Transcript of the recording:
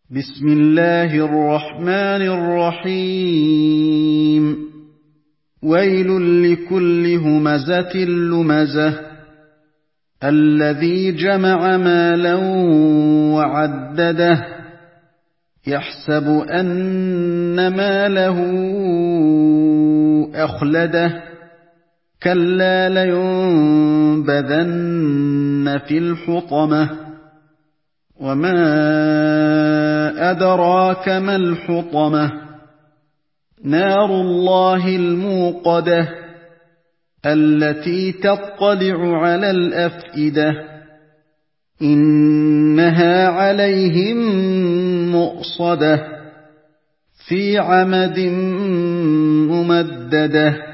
بسم الله الرحمن الرحيم ويل لكل همزة لمزة الذي جمع مالا وعدده يحسب أن ماله أخلده كلا لينبذن في الحطمة وما أدراك ما الحطمة نار الله الموقدة التي تطلع على الأفئدة إنها عليهم مؤصدة في عمد ممددة